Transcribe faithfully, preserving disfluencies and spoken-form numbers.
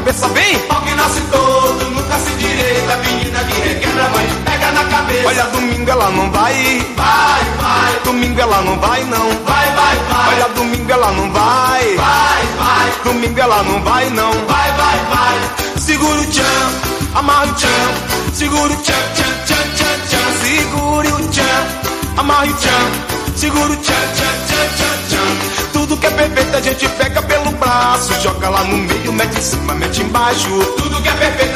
pensa bem. Pau que nasce todo, nunca se direita. Menina de requebra, mãe, pega na cabeça. Olha, domingo ela não vai. Vai, vai. Domingo ela não vai, não. Vai, vai, vai. Olha, domingo ela não vai. Vai, vai. Domingo ela não vai, não. Vai, vai, vai. Segura o tchan, amarra o tchan. Segura o tchan, tchan, tchan, tchan, tchan. Segure o tchan, amarra o tchan. Segura o tchan, tchan, tchan, tchan, tchan. Tudo que é perfeito a gente pega pelo braço. Joga lá no meio, mete em cima, mete embaixo. Tudo que é perfeito